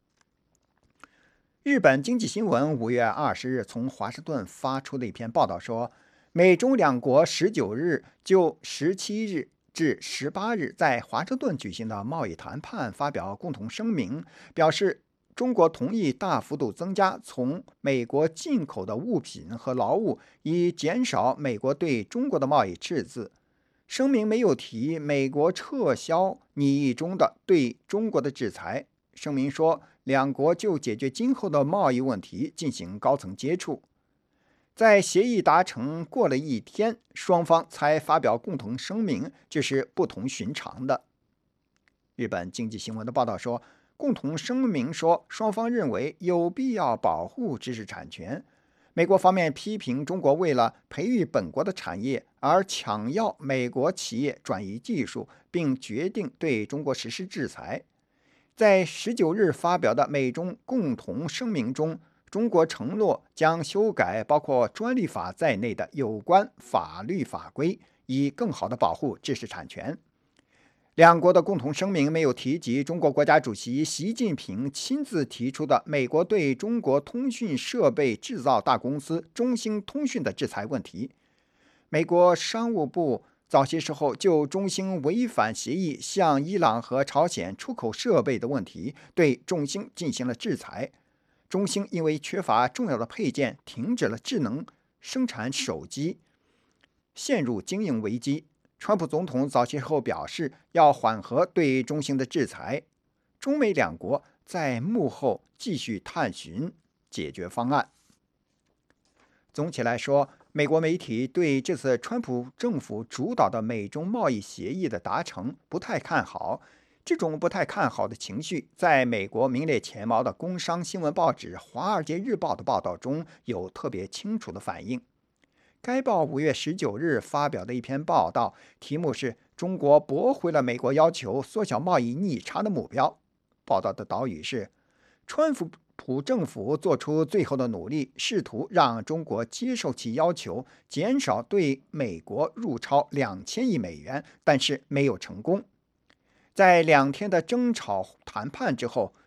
日本经济新闻五月二十日从华盛顿发出的一篇报道说，美中两国十九日就十七日至十八日在华盛顿举行的贸易谈判发表共同声明，表示中国同意大幅度增加从美国进口的物品和劳务，以减少美国对中国的贸易赤字。声明没有提美国撤销拟议中的对中国的制裁。声明说，两国就解决今后的贸易问题进行高层接触。在协议达成过了一天，双方才发表共同声明，这是不同寻常的。日本经济新闻的报道说，共同声明说，双方认为有必要保护知识产权。美国方面批评中国为了培育本国的产业而抢要美国企业转移技术，并决定对中国实施制裁。在十九日发表的美中共同声明中，中国承诺将修改包括专利法在内的有关法律法规，以更好地保护知识产权。两国的共同声明没有提及中国国家主席习近平亲自提出的美国对中国通讯设备制造大公司中兴通讯的制裁问题。美国商务部早些时候就中兴违反协议向伊朗和朝鲜出口设备的问题对中兴进行了制裁。中兴因为缺乏重要的配件，停止了智能生产手机，陷入经营危机。川普总统早些时候表示要缓和对中兴的制裁，中美两国在幕后继续探寻解决方案。总体来说，美国媒体对这次川普政府主导的美中贸易协议的达成不太看好。这种不太看好的情绪，在美国名列前茅的工商新闻报纸《华尔街日报》的报道中有特别清楚的反映。该报五月十九日发表的一篇报道，题目是“中国驳回了美国要求缩小贸易逆差的目标”。报道的导语是：川普政府做出最后的努力，试图让中国接受其要求，减少对美国入超两千亿美元，但是没有成功。在两天的争吵谈判之后，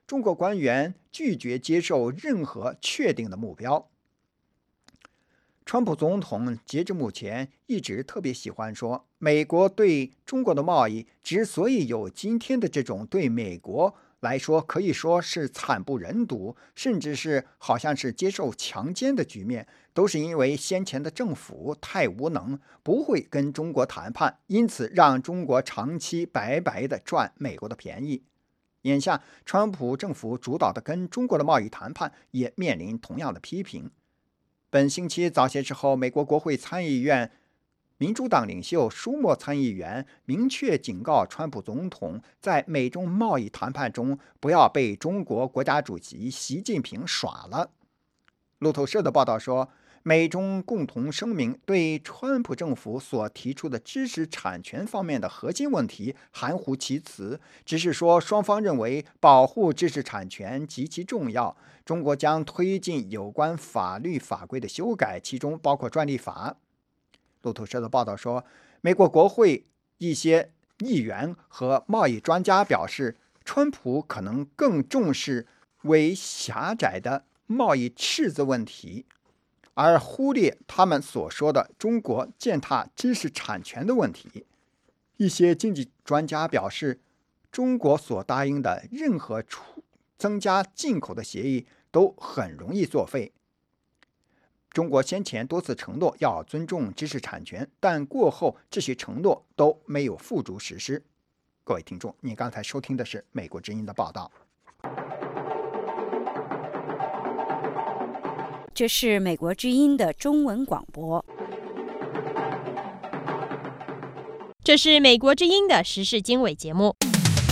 中国官员拒绝接受任何确定的目标。川普总统截至目前一直特别喜欢说，美国对中国的贸易之所以有今天的这种对美国来说可以说是惨不忍睹，甚至是好像是接受强奸的局面，都是因为先前的政府太无能，不会跟中国谈判，因此让中国长期白白的赚美国的便宜。眼下川普政府主导的跟中国的贸易谈判也面临同样的批评。本星期早些时候，美国国会参议院民主党领袖舒默参议员明确警告川普总统，在美中贸易谈判中不要被中国国家主席习近平耍了。路透社的报道说，美中共同声明对川普政府所提出的知识产权方面的核心问题含糊其辞，只是说双方认为保护知识产权极其重要，中国将推进有关法律法规的修改，其中包括专利法。路透社的报道说，美国国会一些议员和贸易专家表示，川普可能更重视为狭窄的贸易赤字问题，而忽略他们所说的中国践踏知识产权的问题。一些经济专家表示，中国所答应的任何增加进口的协议都很容易作废。中国先前多次承诺要尊重知识产权，但过后这些承诺都没有付诸实施。各位听众，您刚才收听的是美国之音的报道。 这是美国之音的中文广播。 这是美国之音的时事经纬节目。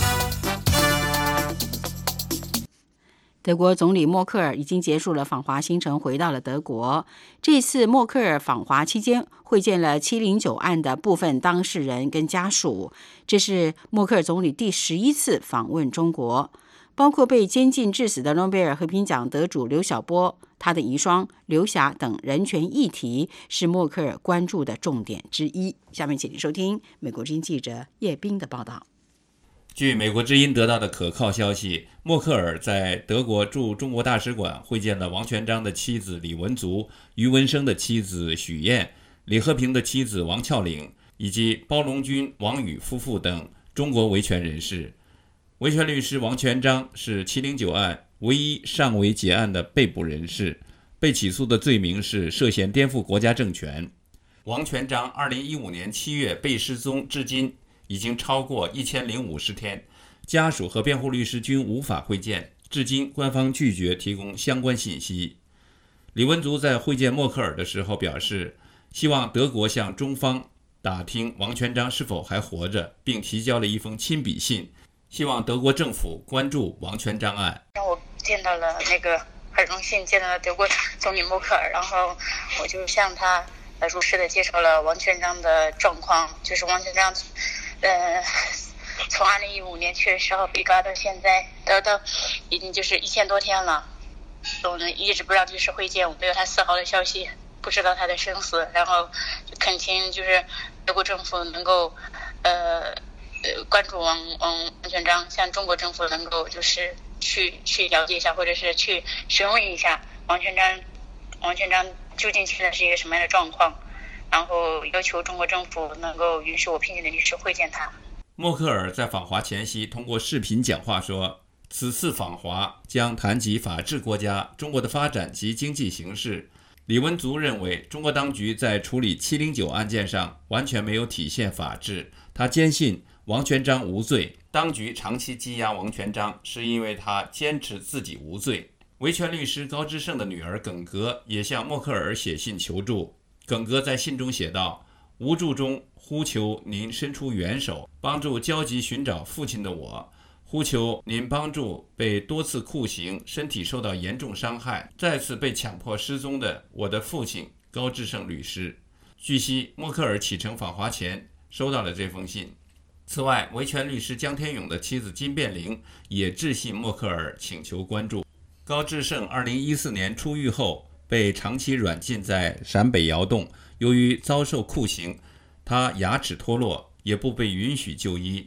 德国总理默克尔已经结束了访华行程，回到了德国。这次默克尔访华期间，会见了七零九案的部分当事人跟家属。这是默克尔总理第十一次访问中国，包括被监禁致死的诺贝尔和平奖得主刘晓波、他的遗孀刘霞等人权议题，是默克尔关注的重点之一。下面请您收听美国之音记者叶冰的报道。 据美国之音得到的可靠消息，默克尔在德国驻中国大使馆会见了王全璋的妻子李文足、于文生的妻子许燕、李和平的妻子王峭岭以及包龙军、王宇夫妇等中国维权人士。维权律师王全璋是七零九案唯一尚未结案的被捕人士，被起诉的罪名是涉嫌颠覆国家政权。王全璋二零一五年七月被失踪至今已经超过一千零五十天，家属和辩护律师均无法会见，至今官方拒绝提供相关信息。李文足在会见默克尔的时候表示，希望德国向中方打听王全璋是否还活着，并提交了一封亲笔信，希望德国政府关注王全璋案。 我见到了那个很荣幸见到了德国总理默克尔，然后我就向他呃如实的介绍了王全璋的状况，就是王全璋呃，从二零一五年七月十号被抓到现在，到到已经就是一千多天了。我们一直不让律师会见，我没有他丝毫的消息，不知道他的生死。然后就恳请就是德国政府能够呃呃关注王王王全璋，向中国政府能够就是去去了解一下，或者是去询问一下王全璋王全璋究竟现在是一个什么样的状况。然后要求中国政府能够允许我聘请的律师会见他。 默克尔在访华前夕通过视频讲话说，此次访华将谈及法治国家中国的发展及经济形势。李文足认为，中国当局在处理七零九案件上完全没有体现法治，他坚信王全璋无罪，当局长期羁押王全璋是因为他坚持自己无罪。维权律师高之胜的女儿耿格也向默克尔写信求助。耿格在信中写道，无助中呼求您伸出援手，帮助焦急寻找父亲的我，呼求您帮助被多次酷刑、身体受到严重伤害、再次被强迫失踪的我的父亲高志胜律师。据悉，默克尔启程访华前收到了这封信。此外，维权律师江天勇的妻子金变玲也致信默克尔请求关注。高志胜二零一四年出狱后被长期软禁在陕北窑洞，由于遭受酷刑，他牙齿脱落，也不被允许就医。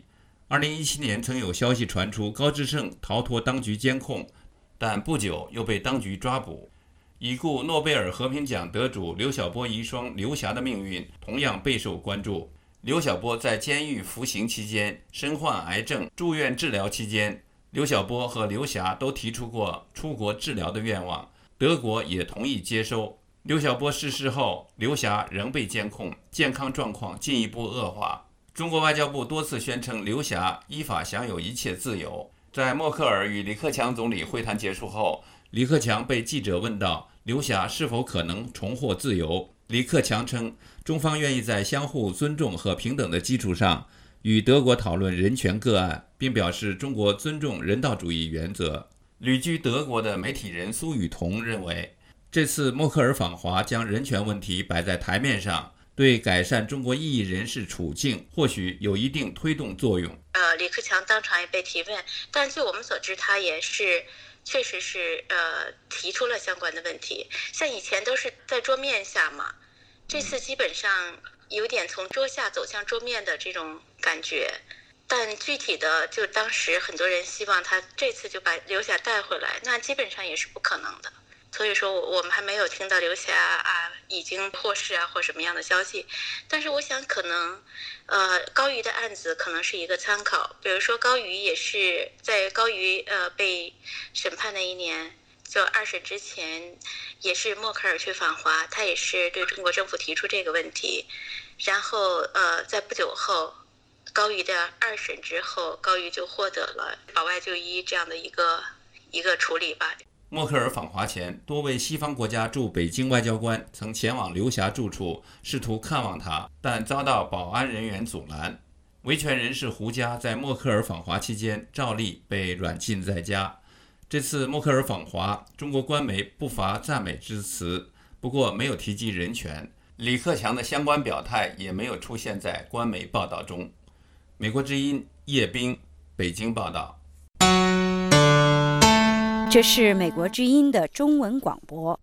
二零一七年曾有消息传出高志胜逃脱当局监控，但不久又被当局抓捕。已故诺贝尔和平奖得主刘晓波遗孀刘霞的命运同样备受关注。刘晓波在监狱服刑期间身患癌症，住院治疗期间，刘晓波和刘霞都提出过出国治疗的愿望，德国也同意接收。刘晓波逝世后，刘霞仍被监控，健康状况进一步恶化。中国外交部多次宣称刘霞依法享有一切自由。在默克尔与李克强总理会谈结束后，李克强被记者问到刘霞是否可能重获自由，李克强称中方愿意在相互尊重和平等的基础上与德国讨论人权个案，并表示中国尊重人道主义原则。旅居德国的媒体人苏雨桐认为，这次默克尔访华将人权问题摆在台面上，对改善中国异议人士处境或许有一定推动作用。 呃，李克强当场也被提问，但据我们所知，他也是确实是呃提出了相关的问题。像以前都是在桌面下嘛，这次基本上有点从桌下走向桌面的这种感觉。但具体的，就当时很多人希望他这次就把刘霞带回来，那基本上也是不可能的。所以说我们还没有听到刘霞啊已经获释啊或什么样的消息，但是我想可能呃高瑜的案子可能是一个参考。比如说高瑜也是在高瑜呃被审判那一年，就二审之前也是默克尔去访华，他也是对中国政府提出这个问题，然后呃在不久后高瑜的二审之后，高瑜就获得了保外就医这样的一个一个处理吧。 默克尔访华前，多位西方国家驻北京外交官曾前往刘霞住处，试图看望她，但遭到保安人员阻拦。维权人士胡佳在默克尔访华期间照例被软禁在家。这次默克尔访华，中国官媒不乏赞美之词，不过没有提及人权。李克强的相关表态也没有出现在官媒报道中。美国之音叶冰，北京报道。 这是美国之音的中文广播。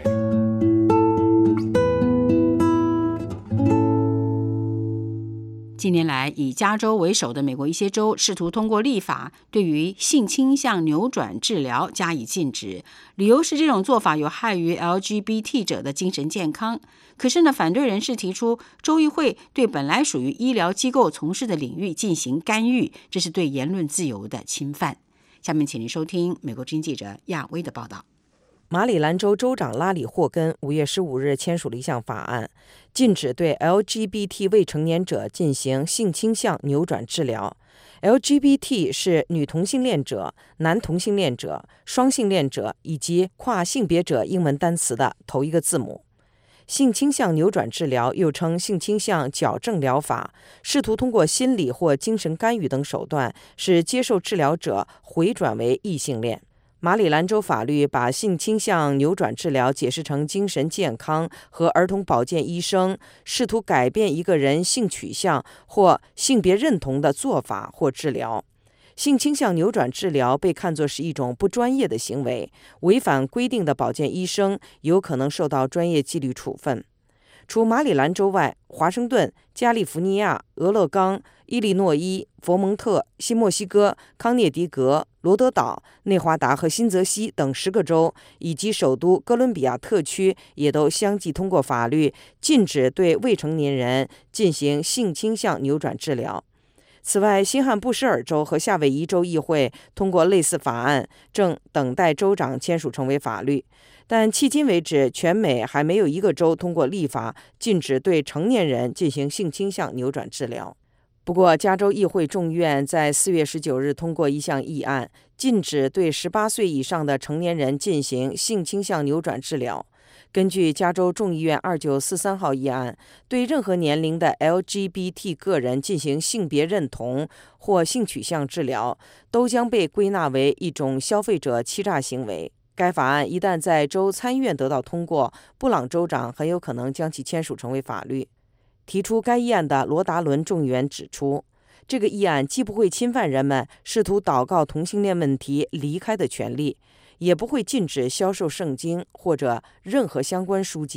近年来，以加州为首的美国一些州试图通过立法对于性倾向扭转治疗加以禁止，理由是这种做法有害于 L G B T 者的精神健康。可是呢，反对人士提出，州议会对本来属于医疗机构从事的领域进行干预，这是对言论自由的侵犯。下面请您收听美国之音记者亚威的报道。 马里兰州州长拉里·霍根五月十五日签署了一项法案，禁止对 L G B T 未成年者进行性倾向扭转治疗。L G B T 是女同性恋者、男同性恋者、双性恋者以及跨性别者英文单词的头一个字母。性倾向扭转治疗又称性倾向矫正疗法，试图通过心理或精神干预等手段，使接受治疗者回转为异性恋。马里兰州法律把性倾向扭转治疗解释成精神健康和儿童保健医生试图改变一个人性取向或性别认同的做法或治疗。性倾向扭转治疗被看作是一种不专业的行为，违反规定的保健医生有可能受到专业纪律处分。除马里兰州外，华盛顿、加利福尼亚、俄勒冈、伊利诺伊、佛蒙特、新墨西哥、康涅狄格、罗德岛、内华达和新泽西等十个州，以及首都哥伦比亚特区也都相继通过法律，禁止对未成年人进行性倾向扭转治疗。此外，新罕布什尔州和夏威夷州议会通过类似法案，正等待州长签署成为法律。但迄今为止，全美还没有一个州通过立法禁止对成年人进行性倾向扭转治疗。不过，加州议会众议院在四月十九日通过一项议案，禁止对十八岁以上的成年人进行性倾向扭转治疗。根据加州众议院二九四三号议案，对任何年龄的 L G B T 个人进行性别认同或性取向治疗，都将被归纳为一种消费者欺诈行为。该法案一旦在州参议院得到通过，布朗州长很有可能将其签署成为法律。提出该议案的罗达伦众议员指出，这个议案既不会侵犯人们试图祷告同性恋问题离开的权利，也不会禁止销售圣经或者任何相关书籍。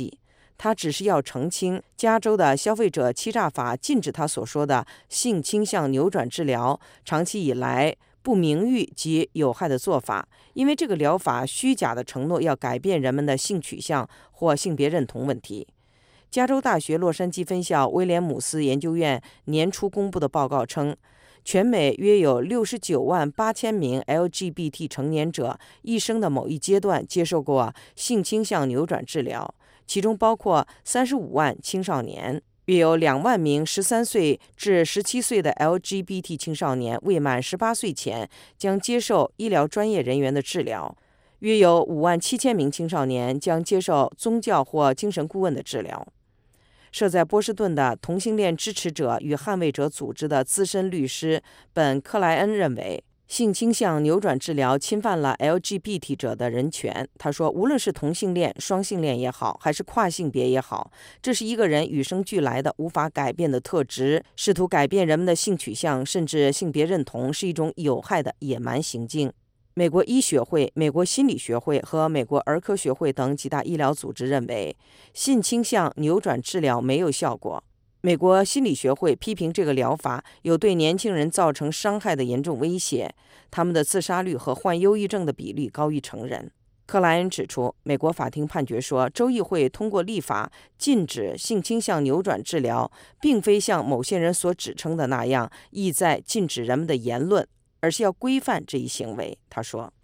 他只是要澄清，加州的消费者欺诈法禁止他所说的性倾向扭转治疗长期以来不名誉及有害的做法，因为这个疗法虚假的承诺要改变人们的性取向或性别认同问题。加州大学洛杉矶分校威廉姆斯研究院年初公布的报告称，全美约有六十九万八千名 L G B T 成年者一生的某一阶段接受过性倾向扭转治疗，其中包括三十五万青少年。约有两万名十三岁至十七岁的 L G B T 青少年未满十八岁前将接受医疗专业人员的治疗，约有五万七千名青少年将接受宗教或精神顾问的治疗。设在波士顿的同性恋支持者与捍卫者组织的资深律师本·克莱恩认为，性倾向扭转治疗侵犯了 L G B T 者的人权。他说，无论是同性恋、双性恋也好，还是跨性别也好，这是一个人与生俱来的无法改变的特质。试图改变人们的性取向甚至性别认同是一种有害的野蛮行径。美国医学会、美国心理学会和美国儿科学会等几大医疗组织认为，性倾向扭转治疗没有效果。美国心理学会批评这个疗法有对年轻人造成伤害的严重威胁，他们的自杀率和患忧郁症的比率高于成人。克莱恩指出，美国法庭判决说，州议会通过立法禁止性倾向扭转治疗，并非像某些人所指称的那样，意在禁止人们的言论，而是要规范这一行为。他说，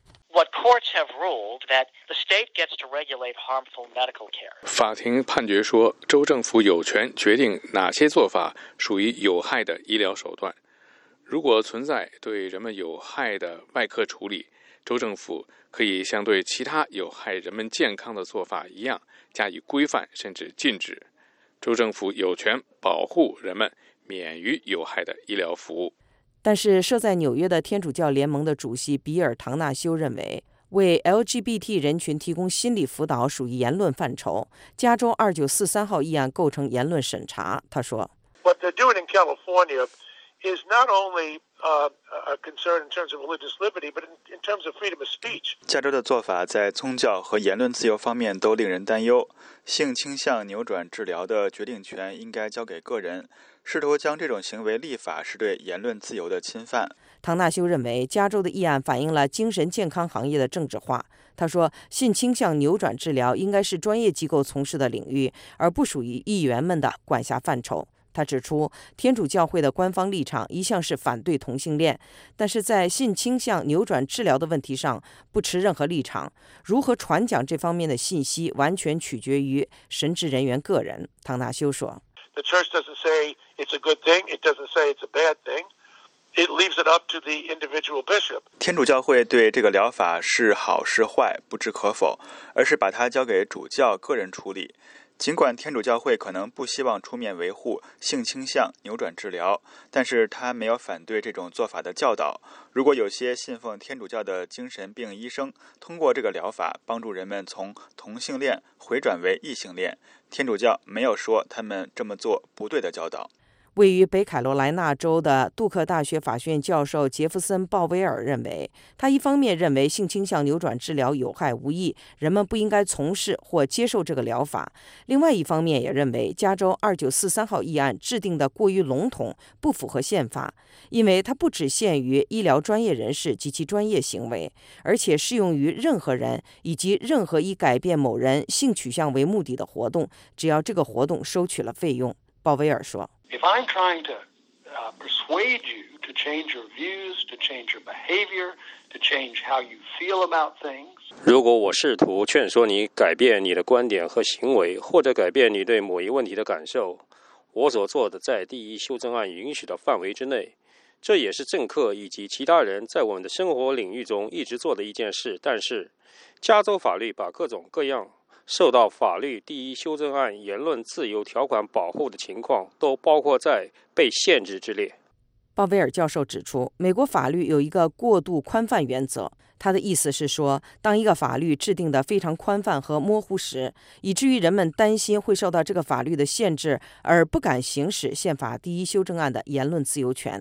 法庭判决说，州政府有权决定哪些做法属于有害的医疗手段。如果存在对人们有害的外科处理，州政府可以像对其他有害人们健康的做法一样加以规范甚至禁止。州政府有权保护人们免于有害的医疗服务。 但是设在纽约的天主教联盟的主席比尔·唐纳修认为，为 L G B T 人群提供心理辅导属于言论范畴。加州二九四三号议案构成言论审查。他说 What they're doing in California is not only uh, a concern in terms of religious liberty, but in, in terms of freedom of speech. 加州的做法在宗教和言论自由方面都令人担忧。性倾向扭转治疗的决定权应该交给个人，试图将这种行为立法是对言论自由的侵犯。 唐纳修认为，加州的议案反映了精神健康行业的政治化。他说，性倾向扭转治疗应该是专业机构从事的领域，而不属于议员们的管辖范畴。他指出，天主教会的官方立场一向是反对同性恋，但是在性倾向扭转治疗的问题上不持任何立场。如何传讲这方面的信息，完全取决于神职人员个人。唐纳修说 The church doesn't say it's a good thing, it doesn't say it's a bad thing. It leaves it up to the individual bishop. 天主教会对这个疗法是好是坏不置可否，而是把它交给主教个人处理。尽管天主教会可能不希望出面维护性倾向扭转治疗，但是他没有反对这种做法的教导。如果有些信奉天主教的精神病医生通过这个疗法帮助人们从同性恋回转为异性恋，天主教没有说他们这么做不对的教导。 位于北卡罗来纳州的杜克大学法学院教授杰弗森·鲍威尔认为，他一方面认为性倾向扭转治疗有害无益，人们不应该从事或接受这个疗法；另外一方面也认为，加州二九四三号议案制定的过于笼统，不符合宪法，因为它不只限于医疗专业人士及其专业行为，而且适用于任何人以及任何以改变某人性取向为目的的活动，只要这个活动收取了费用。鲍威尔说 If I'm trying to uh, persuade you to change your views, to change your behavior, to change how you feel about things, 如果我试图劝说你改变你的观点和行为，或者改变你对某一问题的感受，我所做的在第一修正案允许的范围之内。这也是政客以及其他人在我们的生活领域中一直做的一件事。但是，加州法律把各种各样受到法律第一修正案言论自由条款保护的情况都包括在被限制之列。 鲍威尔教授指出，美国法律有一个过度宽泛原则，他的意思是说，当一个法律制定得非常宽泛和模糊时，以至于人们担心会受到这个法律的限制而不敢行使宪法第一修正案的言论自由权。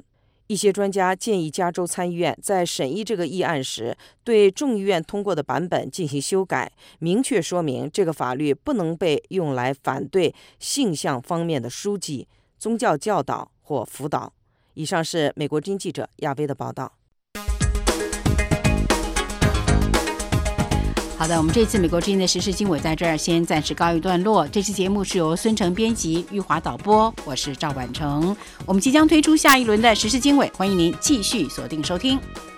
一些专家建议加州参议院在审议这个议案时，对众议院通过的版本进行修改，明确说明这个法律不能被用来反对性向方面的书籍、宗教教导或辅导。以上是美国之音记者亚薇的报道。 好的，我们这次美国之音的时事经纬在这儿先暂时告一段落。这期节目是由孙成编辑、玉华导播，我是赵婉成。我们即将推出下一轮的时事经纬，欢迎您继续锁定收听。